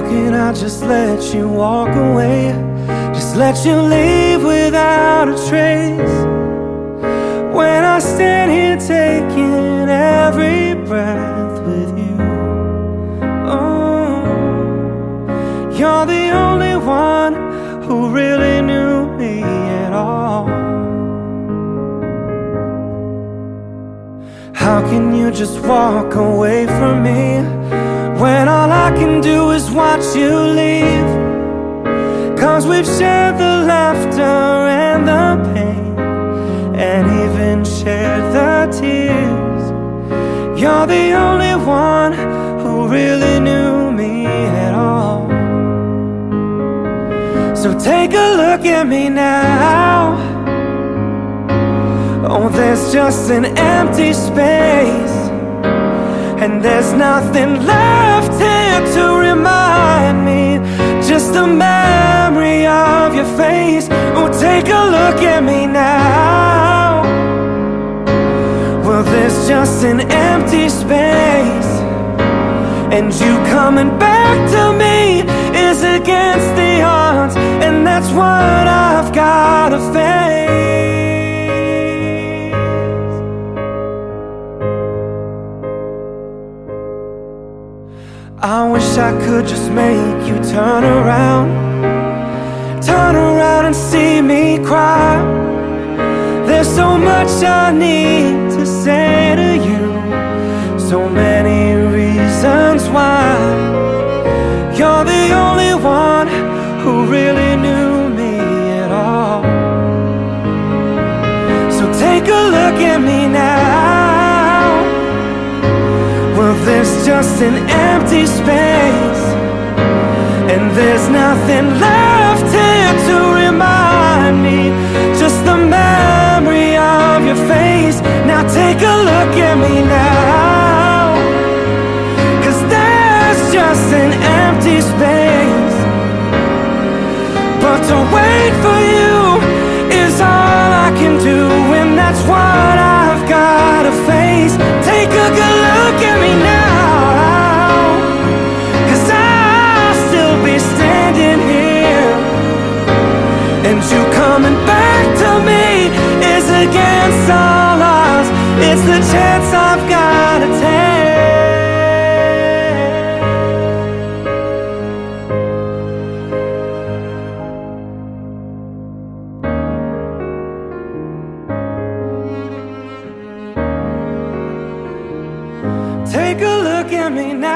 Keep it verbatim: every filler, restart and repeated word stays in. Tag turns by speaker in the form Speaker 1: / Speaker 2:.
Speaker 1: can I just let you walk away? Just let you leave without a trace. When I stand here taking every breath with you. Oh, you're the only one who really knew me at all. How can you just walk away from me when all I can do is watch you leave? 'Cause we've shared the laughter and the pain, and even shared the tears. You're the only one who really knew me at all. So take a look at me now. Oh, there's just an empty space, and there's nothing left here to remind me. Just the memory of your face. Oh, take a look at me now. Well, there's just an empty space, and you coming back to me is against the odds, and that's what I've gotta face. I wish I could just make you turn around, turn around and see me cry. There's so much I need to say to you, so many reasons why. You're the only one who really knew me at all. So take a look at me now. Well, there's just an empty space, and there's nothing left here to remind me. Just the memory of your face. Now take a look at me now. 'Cause there's just an empty space, but to wait for you is all I can do, and that's what I've gotta face. Take a good look at me now, 'cause I'll still be standing here, and you coming back to me is against all odds. It's the chance I've gotta take. Take a look at me now.